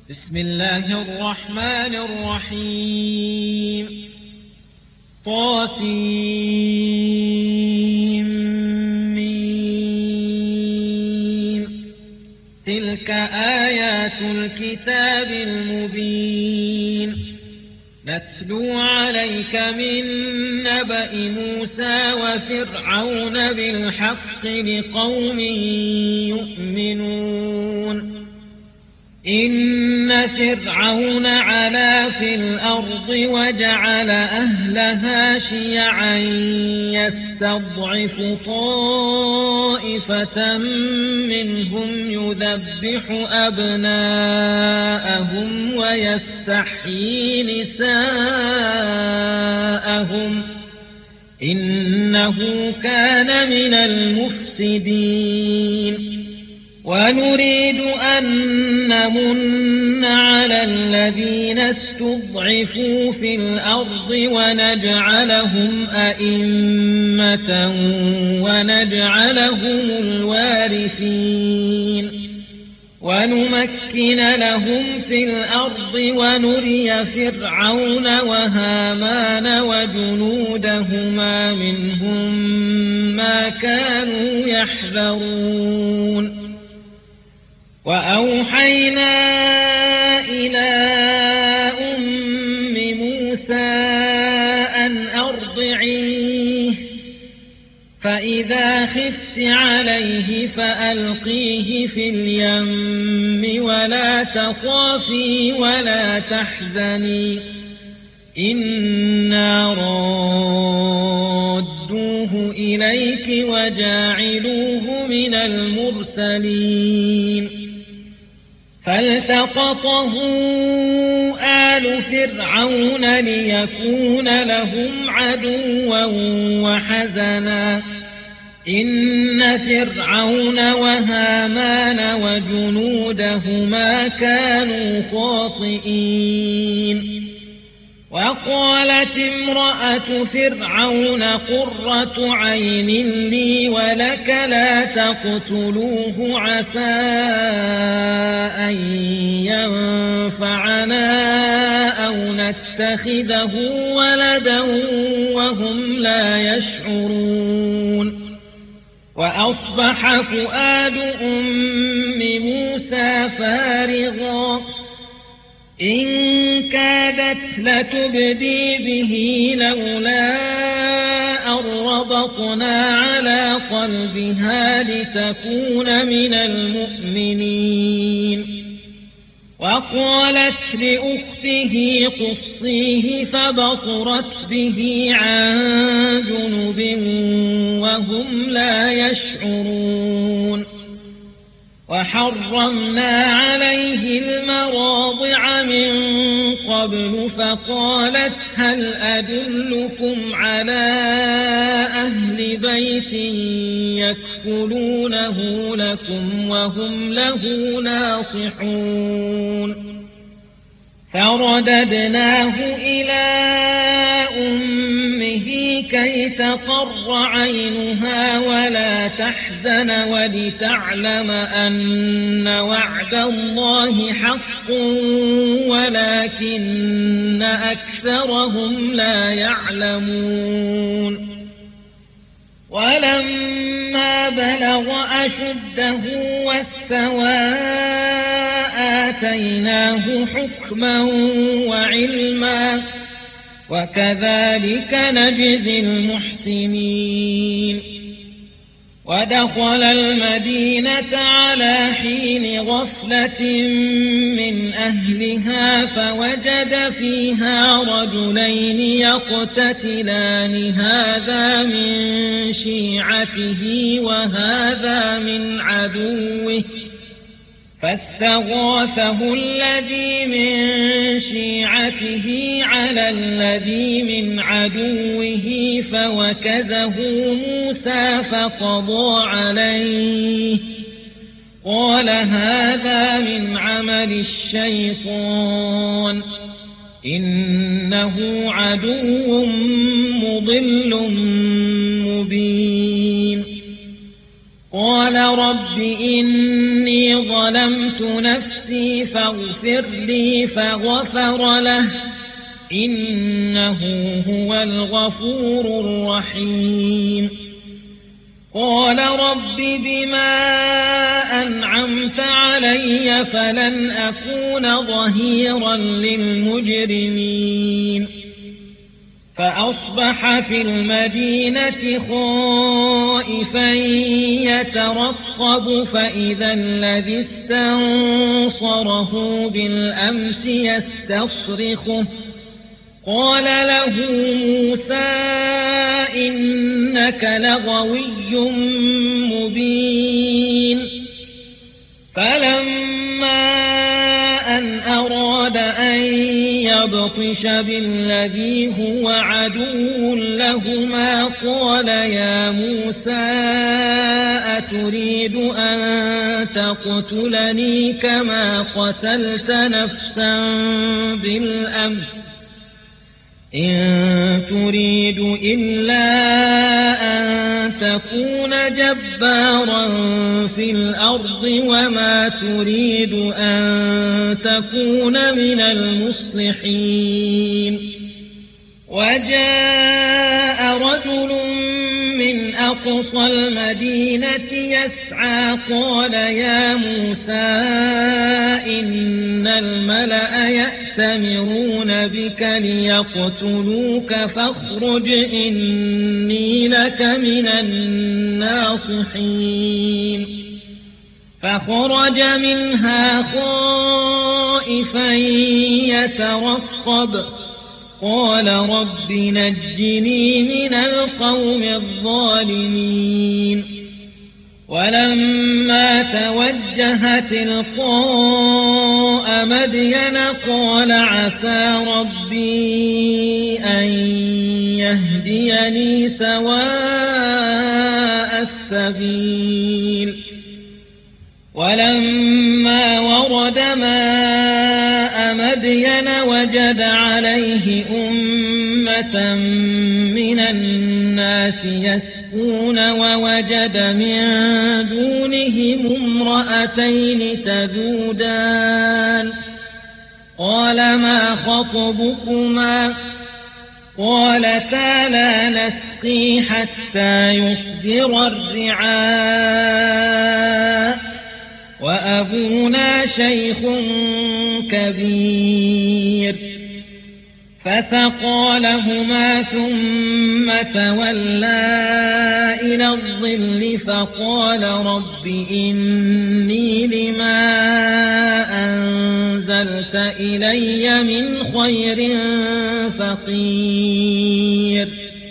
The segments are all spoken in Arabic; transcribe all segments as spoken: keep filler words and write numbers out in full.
بسم الله الرحمن الرحيم. طاسيم. تلك آيات الكتاب المبين. نتلو عليك من نبأ موسى وفرعون بالحق لقوم يؤمنون. إن فرعون علا في الأرض وجعل أهلها شيعا يستضعف طائفة منهم يذبح أبناءهم ويستحيي نساءهم إنه كان من المفسدين. ونريد أن نمن على الذين استضعفوا في الأرض ونجعلهم أئمة ونجعلهم الوارثين ونمكن لهم في الأرض ونري فرعون وهامان وجنودهما منهم ما كانوا يحذرون. وأوحينا إلى أم موسى أن أرضعيه فإذا خفت عليه فألقيه في اليم ولا تخافي ولا تحزني إنا رادوه إليك وجاعلوه من المرسلين. فالتقطه آل فرعون ليكون لهم عدوا وحزنا إن فرعون وهامان وجنودهما كانوا خاطئين. وقالت امرأة فرعون قرة عين لي ولك لا تقتلوه عسى أن ينفعنا أو نتخذه ولدا وهم لا يشعرون. وأصبح فؤاد أم موسى فارغا إن كادت لتبدي به لولا أن ربطنا على قلبها لتكون من المؤمنين. وقالت لأخته قصيه فبصرت به عن جنب وهم لا يشعرون. وحرمنا عليه المراضع من قبل فقالت هل أدلكم على أهل بيت يكفلونه لكم وهم له ناصحون. فرددناه إلى أمه كي تقر عينها ولا تحزن ولتعلم أن وعد الله حق ولكن أكثرهم لا يعلمون. ولما بلغ أشده واستوى آتيناه حكما وعلما وكذلك نجزي المحسنين. ودخل المدينة على حين غفلة من أهلها فوجد فيها رجلين يقتتلان هذا من شيعته وهذا من عدوه فاستغاثه الذي من شيعته على الذي من عدوه فوكزه موسى فقضى عليه قال هذا من عمل الشيطان إنه عدو مضل مبين. قال رب إني ظلمت نفسي نفسي فاغفر لي فغفر له إنه هو الغفور الرحيم قال رب بما أنعمت علي فلن أكون ظهيرا للمجرمين فأصبح في المدينة خائفا يترقب فإذا الذي استنصره بالأمس يستصرخه قال له موسى إنك لغوي مبين فلما أن أراد أن يبطش بالذي هو عدو لهما قال يا موسى أتريد أن تقتلني كما قتلت نفسا بالأمس إن تريد إلا أن تكون جبارا في الأرض وما تريد أن تكون من المصلحين وجاء رجل من أقصى المدينة يسعى قال يا موسى إن الملأ يأتمرون بك ليقتلوك فاخرج إني لك من الناصحين فخرج منها خائفا يترقب قال رب نجني من القوم الظالمين ولما توجه تلقاء مدين قال عسى ربي أن يهديني سواء السبيل ولما ورد ماء مدين وجد عليه أمة من الناس يسقون ووجد من دونهم امرأتين تذودان قال ما خطبكما قالتا لا نسقي حتى يصدر الرعاء وأبونا شيخ كبير فسقى لهما ثم تولى إلى الظل فقال رب إني لما أنزلت إلي من خير فقير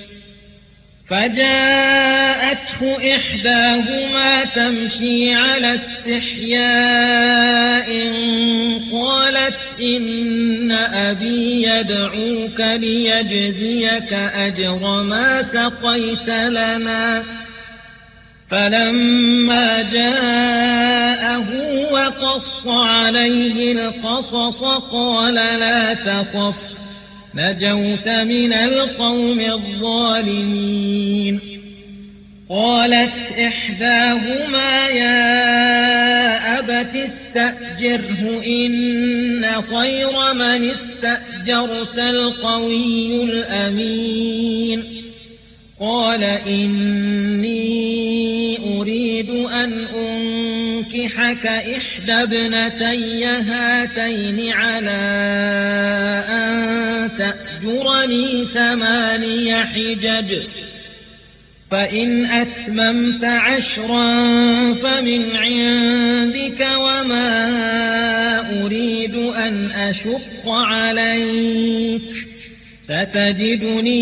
فجاءته إحداهما تمشي على استحياء قالت إن أبي يدعوك ليجزيك أجر ما سقيت لنا فلما جاءه وقص عليه القصص قال لا تخف نجوت من القوم الظالمين قالت إحداهما يا أبت استأجره إن خير من استأجرت القوي الأمين قال إني أريد أن أنكحك إحدى ابنتي هاتين على أن تأجرني ثماني حجج فإن أتممت عشرا فمن عندك وما أريد أن أشق عليك ستجدني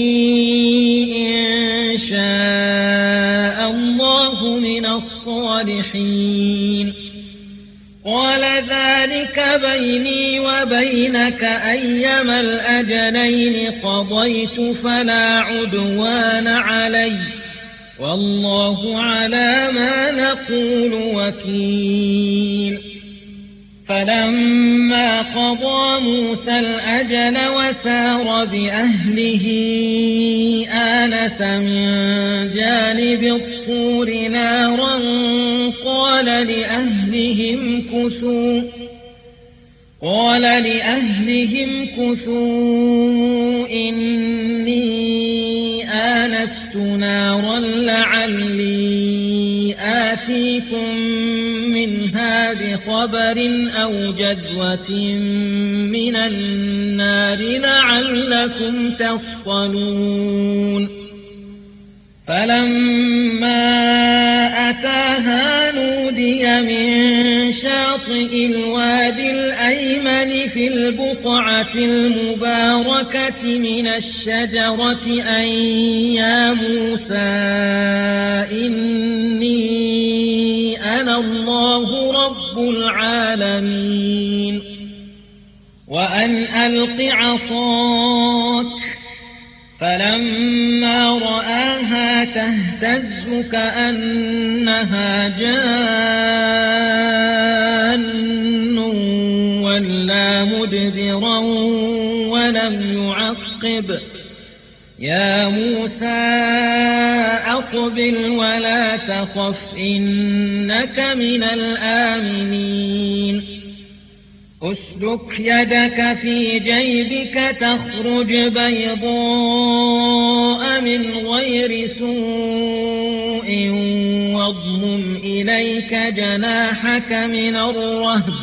إن شاء الله من الصالحين قال ذلك بيني وبينك أيما الأجلين قضيت فلا عدوان علي والله على ما نقول وكيل فلما قضى موسى الأجل وسار بأهله آنس من جانب الطور نارا قال لأهلهم كثوا قال لأهلهم كثوا إني آنست نارا لعلي آتيكم منها بخبر أو جذوة من النار لعلكم تصطلون فلما أتاها نودي من شاطئ الوادي الأيمن في البقعة المباركة من الشجرة أن يا موسى إني أنا الله رب العالمين وأن ألق عصاك فلما رآها تهتز كأنها جان ولا مدبرا ولم يعقب يا موسى أقبل ولا تخف إنك من الآمنين أسلك يدك في جيبك تخرج بيضاء من غير سوء واضمم إليك جناحك من الرهب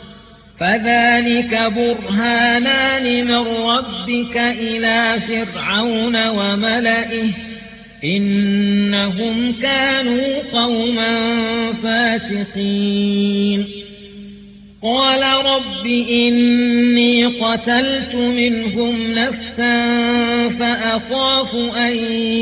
فذلك برهانان من ربك إلى فرعون وملئه إنهم كانوا قوما فاسقين قال رب إني قتلت منهم نفسا فأخاف أن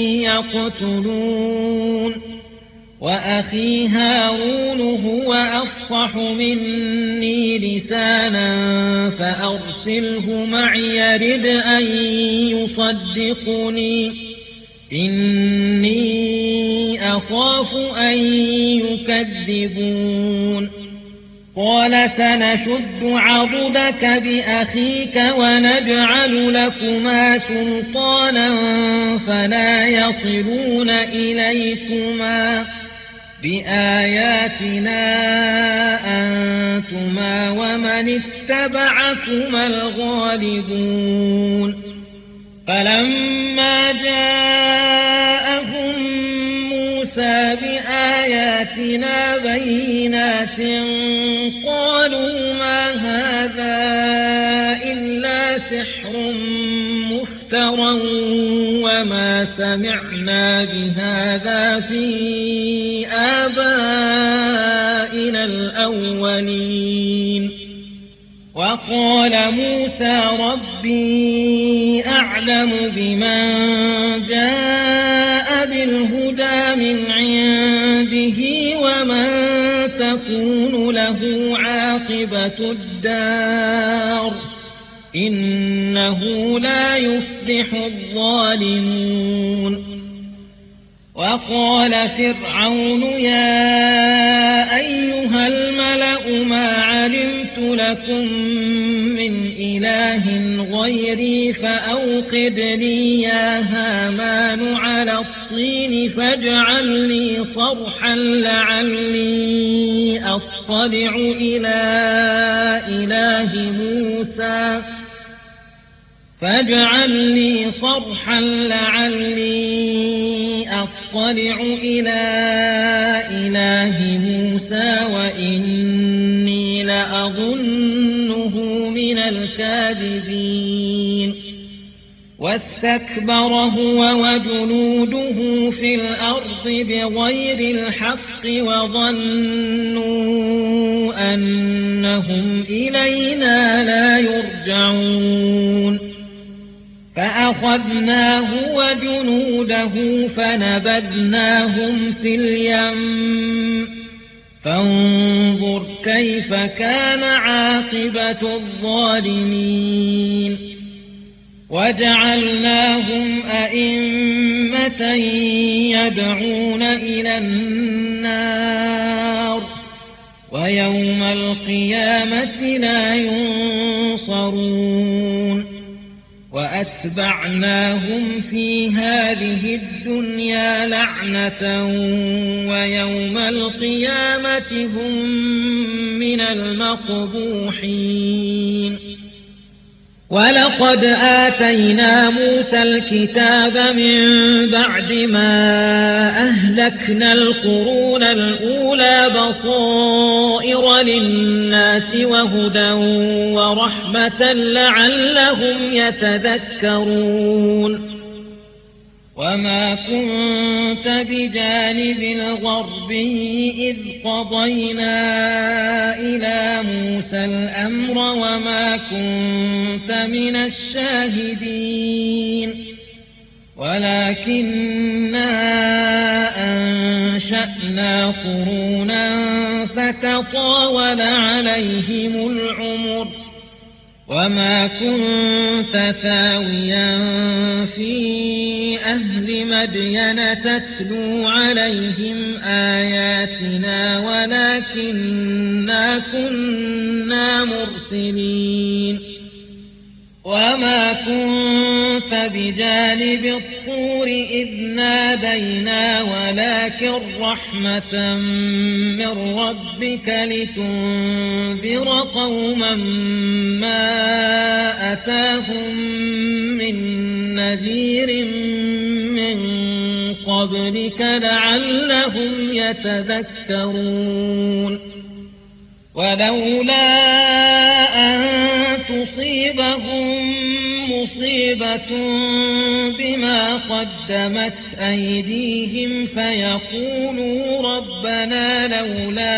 يقتلون وأخي هارون هو أفصح مني لسانا فأرسله معي يرد أن يصدقني إني أخاف أن يكذبون قال سنشد عضدك بأخيك ونجعل لكما سلطانا فلا يصلون إليكما بآياتنا أنتما ومن اتبعكما الغالبون فلما جاءهم موسى بآياتنا بينات قالوا ما هذا إلا سحر مفترى وما سمعنا بهذا في آبائنا الأولين وقال موسى ربي أعلم بمن جاء بالهدى من عنده ومن تكون له عاقبة الدار إنه لا يفلح الظالمون وقال فرعون يا أيها الملأ ما علمت لكم من إله غيري فأوقد لي يا هامان على الطين فاجعل لي صرحا لعلي أطلع إلى إله موسى فاجعل لي صرحا لعلي أطلع إلى إله موسى وإني لأظنه من الكاذبين واستكبر هو وجنوده في الأرض بغير الحق وظنوا أنهم إلينا لا يرجعون فأخذناه وجنوده فنبذناهم في اليم فانظر كيف كان عاقبة الظالمين وجعلناهم أئمة يدعون إلى النار ويوم القيامة لا ينصرون وأتبعناهم في هذه الدنيا لعنة ويوم القيامة هم من المقبوحين. ولقد آتينا موسى الكتاب من بعد ما أهلكنا القرون الأولى بصائر للناس وهدى ورحمة لعلهم يتذكرون. وما كنت بجانب الغربي إذ قضينا إلى موسى الأمر وما كنت من الشاهدين ولكننا أنشأنا قرونا فتطاول عليهم العمر وما كنت ثاويا في أهل مدين تتلو عليهم آياتنا ولكننا كنا مرسلين. وما كنت بجانب الطور إذ نادينا ولكن رحمة من ربك لتنذر قوما ما أتاهم من نذير من قبلك لعلهم يتذكرون. ولولا أن تصيبهم مصيبة بما قدمت أيديهم فيقولوا ربنا لولا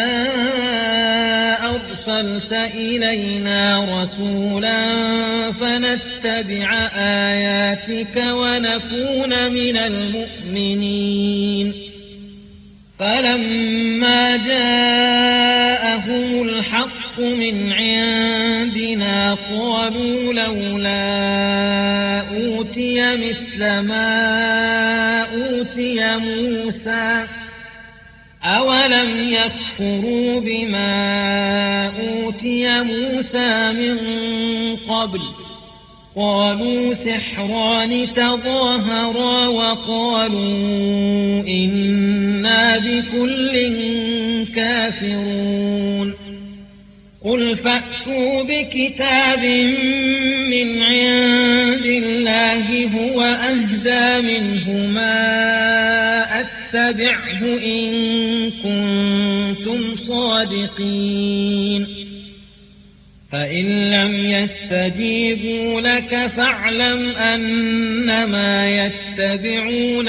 أرسلت إلينا رسولا فنتبع آياتك ونكون من المؤمنين. فلما جاءهم الحق من عندنا قالوا لولا أوتي مثل ما أوتي موسى أولم يكفروا بما أوتي موسى من قبل قالوا سحران تظاهرا وقالوا إنا بكل كافرون. قل فأتوا بكتاب من عند الله هو أهدى منهما أتبعه إن كنتم صادقين. فإن لم يستجيبوا لك فاعلم أنما يتبعون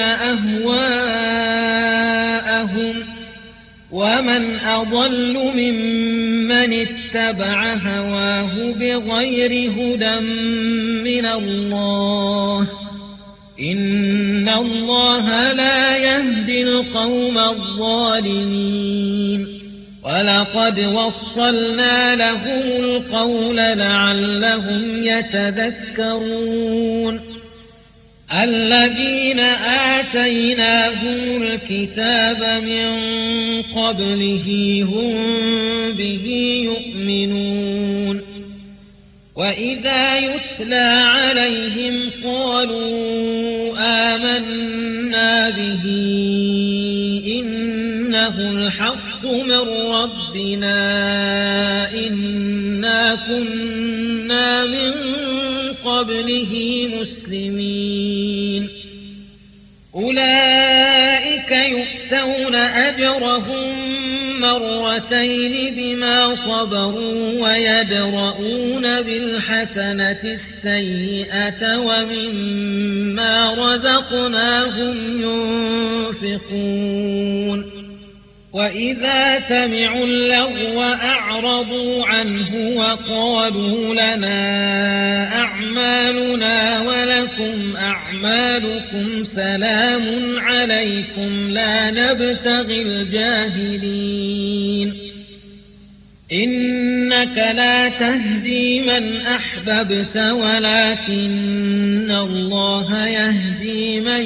أهواءهم ومن أضل ممن اتبع هواه بغير هدى من الله إن الله لا يهدي القوم الظالمين. ولقد وصلنا لهم القول لعلهم يتذكرون. الذين آتيناهم الكتاب من قبله هم به يؤمنون. وإذا يتلى عليهم قالوا آمنا به إنه الحق من ربنا إنا كنا من قبله مسلمين. أولئك يؤتون أجرهم مرتين بما صبروا ويدرؤون بالحسنة السيئة ومما رزقناهم ينفقون. وإذا سمعوا اللغو أعرضوا عنه وقالوا لنا أعمالنا ولكم أعمالكم سلام عليكم لا نبتغي الجاهلين. إنك لا تهدي من أحببت ولكن الله يهدي من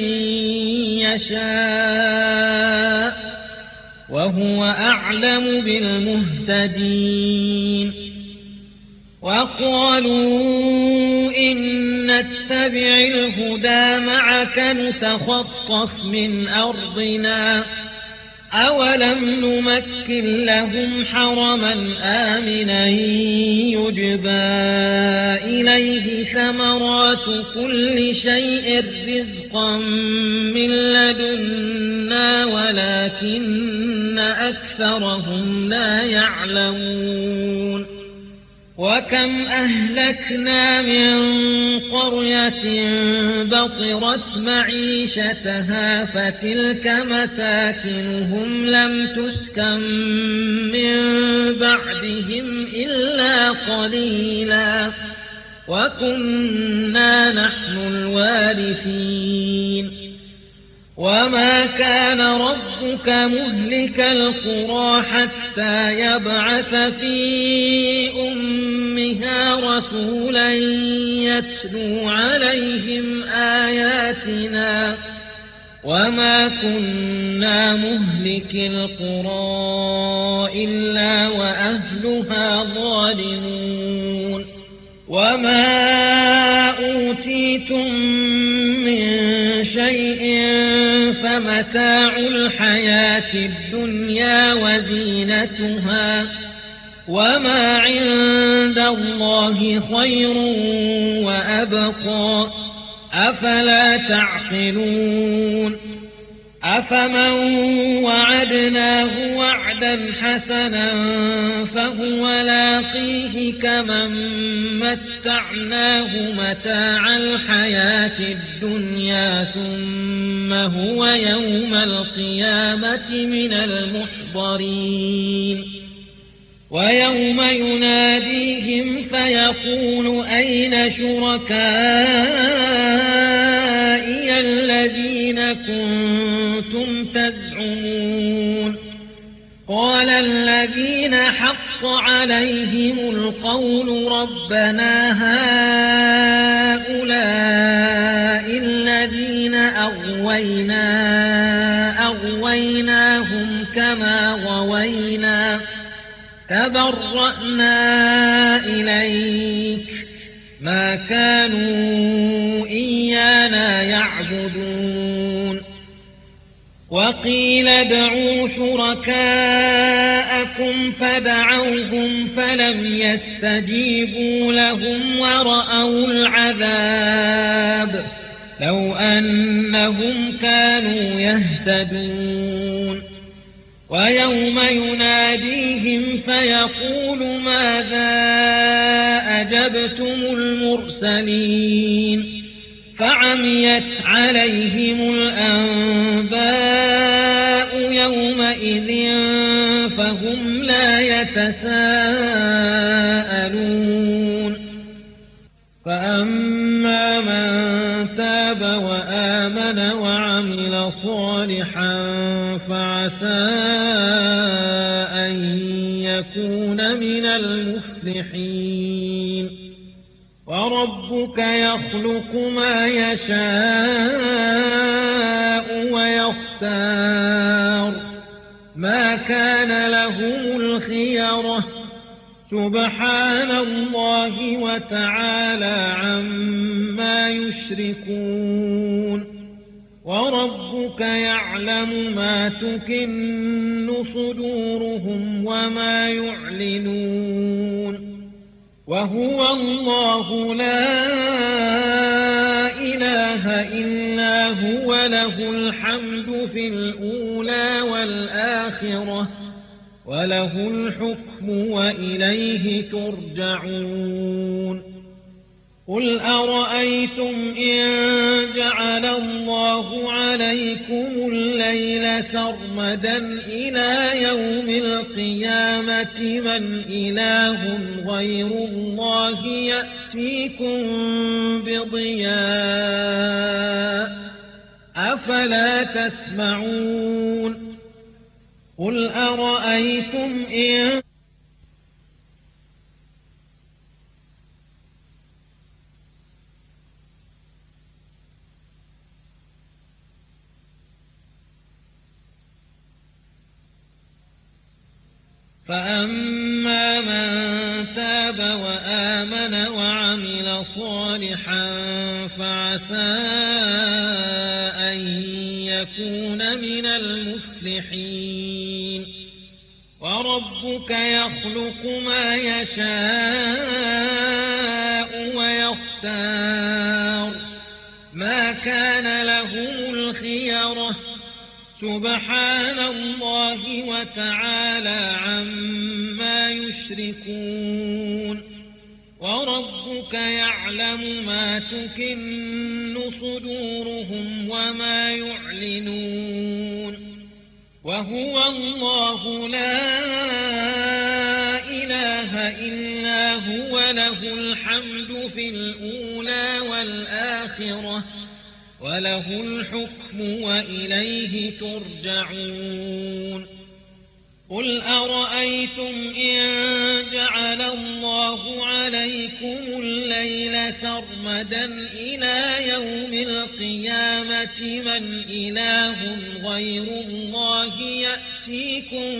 يشاء وهو أعلم بالمهتدين. وقالوا إن نتبع الهدى معك نتخطف من أرضنا أولم نمكن لهم حرما آمنا يجبى إليه ثمرات كل شيء رزقا من لدنا ولكن أكثرهم لا يعلمون وكم أهلكنا من قرية بطرت معيشتها فتلك مساكنهم لم تسكن من بعدهم إلا قليلا وكنا نحن الوارثين وما كان ربك مهلك القرى حتى يبعث في أمها رسولا يتلو عليهم آياتنا وما كنا مهلك القرى إلا وأهلها ظالمون وما أوتيتم من شيء فمتاع الحياة الدنيا وزينتها وما عند الله خير وأبقى أفلا تعقلون أفمن وعدناه وعدا حسنا فهو لاقيه كمن متعناه متاع الحياة الدنيا ثم هو يوم القيامة من المحضرين ويوم يناديهم فيقول أين شركائي الذين كنتم تزعمون قال الذين حق عليهم القول ربنا هؤلاء الذين أغوينا أغويناهم كما غوينا تبرأنا إليك ما كانوا إيانا يعبدون وقيل ادعوا شركاءكم فدعوهم فلم يستجيبوا لهم ورأوا العذاب لو أنهم كانوا يهتدون ويوم يناديهم فيقول ماذا أجبتم المرسلين فعميت عليهم الأنباء يومئذ فهم لا يتساءلون فأما من تاب وآمن وعمل صالحا فعسى أن يكون من المفلحين وربك يخلق ما يشاء ويختار ما كان لهم الخيرة سبحان الله وتعالى عما يشركون وربك يعلم ما تكن صدورهم وما يعلنون وهو الله لا إله إلا هو له الحمد في الأولى والآخرة وله الحكم وإليه ترجعون قل أرأيتم إن جعل الله عليكم الليل سرمدا إلى يوم القيامة من إله غير الله يأتيكم بضياء أفلا تسمعون قل أرأيتم إن فأما من تاب وآمن وعمل صالحا فعسى أن يكون من المفلحين وربك يخلق ما يشاء ويختار ما كان لهم الخيرة سبحان الله وتعالى عما يشركون وربك يعلم ما تكن صدورهم وما يعلنون وهو الله لا إله إلا هو له الحمد في الأولى والآخرة وله الحكم وإليه ترجعون قل أرأيتم إن جعل الله عليكم الليل سرمدا إلى يوم القيامة من إله غير الله يأتيكم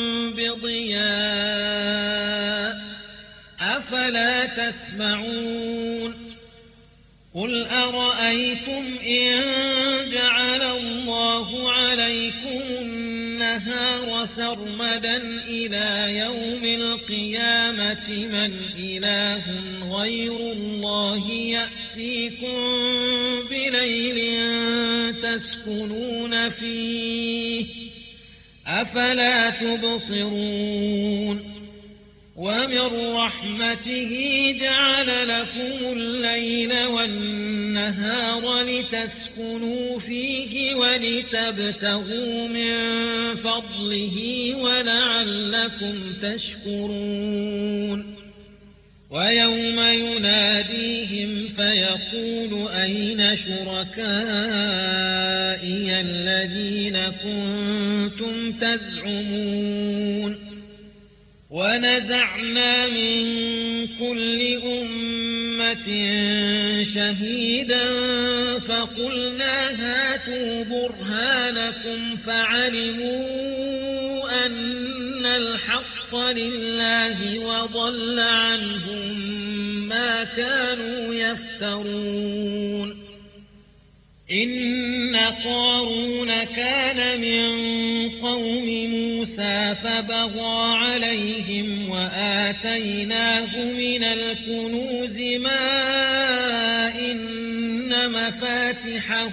بضياء أفلا تسمعون قل أرأيتم إن جعل الله عليكم النهار سرمدا إلى يوم القيامة من إله غير الله يأتيكم بليل تسكنون فيه أفلا تبصرون ومن رحمته جعل لكم الليل والنهار لتسكنوا فيه ولتبتغوا من فضله ولعلكم تشكرون ويوم يناديهم فيقول أين شركائي الذين كنتم تزعمون ونزعنا من كل أمة شهيدا فقلنا هاتوا برهانكم فعلموا أن الحق لله وضل عنهم ما كانوا يفترون إن قارون كان من قوم موسى فبغى عليهم وآتيناه من الكنوز ما إن مفاتحه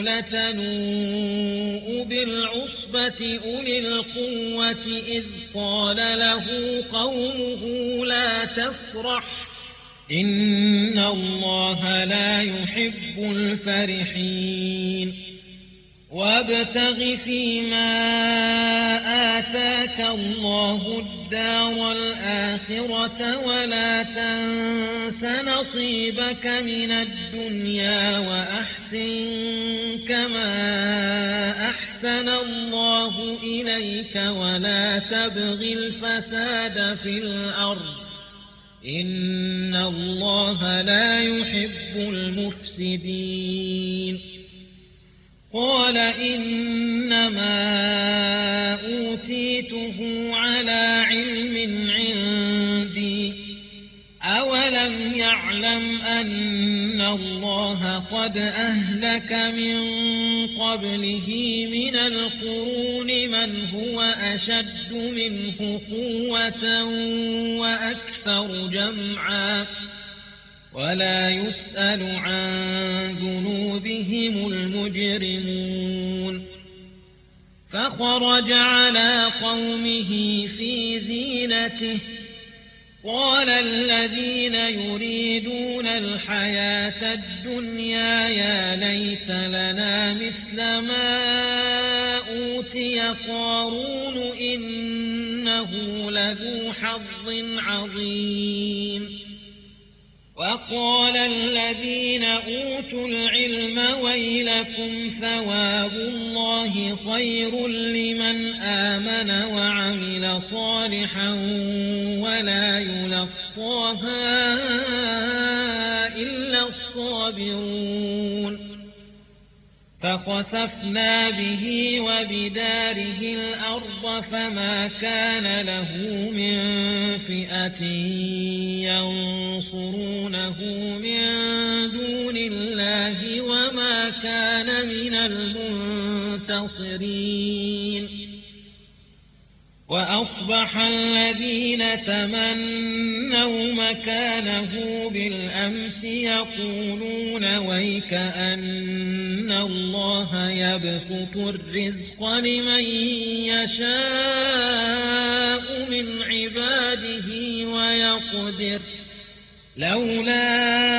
لتنوء بالعصبة أولي القوة إذ قال له قومه لا تفرح إن الله لا يحب الفرحين وابتغ فيما آتاك الله الدار الآخرة ولا تنس نصيبك من الدنيا وأحسن كما أحسن الله إليك ولا تبغ الفساد في الأرض إن الله لا يحب المفسدين قال إنما أوتيته على علم عندي أولم يعلم أن الله قد أهلك من قبله من القرون من هو أشد منه قوة وأكثر جمعا ولا يسأل عن ذنوبهم المجرمون فخرج على قومه في زينته قال الذين يريدون الحياة الدنيا يا ليت لنا مثل ما أوتي قارون إنه لذو حظ عظيم وقال الذين أوتوا العلم ويلكم ثواب الله خير لمن آمن وعمل صالحا ولا يلقاها إلا الصابرون فخسفنا به وبداره الأرض فما كان له من فئة ينصرونه من دون الله وما كان من المنتصرين. وأصبح الذين تمنوا مكانه بالأمس يقولون ويك أن الله يبسط الرزق لمن يشاء من عباده ويقدر لولا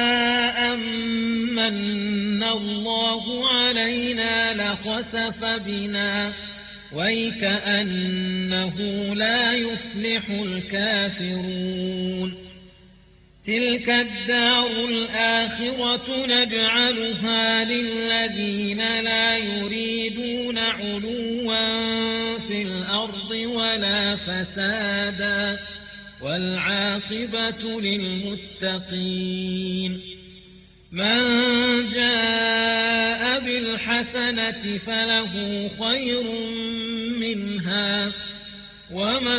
أمن الله علينا لخسف بنا ويكأنه لا يفلح الكافرون. تلك الدار الآخرة نجعلها للذين لا يريدون علوا في الأرض ولا فسادا والعاقبة للمتقين. من جاء بالحسنة فله خير منها ومن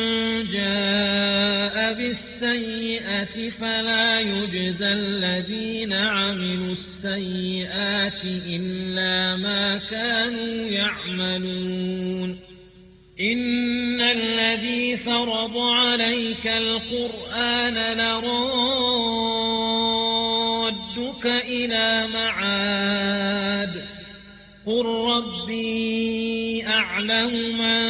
جاء بالسيئة فلا يجزى الذين عملوا السيئات إلا ما كانوا يعملون. إن الذي فرض عليك القرآن لرادك إلى معاد قل ربي أعلم من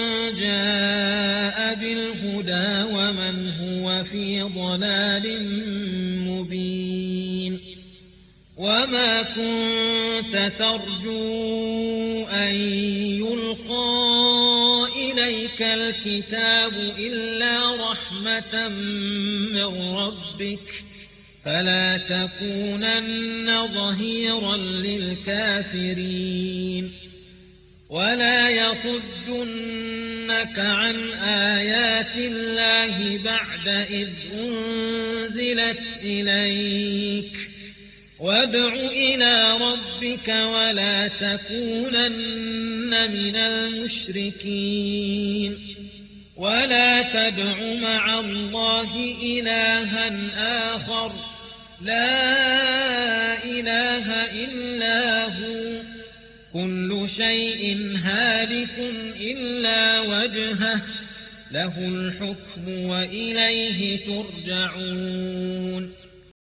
جاء بالهدى ومن هو في ضلال مبين. وما كنت ترجو أن يلقى إليك الكتاب إلا رحمة من ربك فلا تكونن ظهيرا للكافرين. ولا يصدنك عن آيات الله بعد إذ أنزلت إليك وادع إلى ربك ولا تكونن من المشركين. ولا تدع مع الله إلها آخر لا إله إلا هو كل شيء هالك إلا وجهه له الحكم وإليه ترجعون.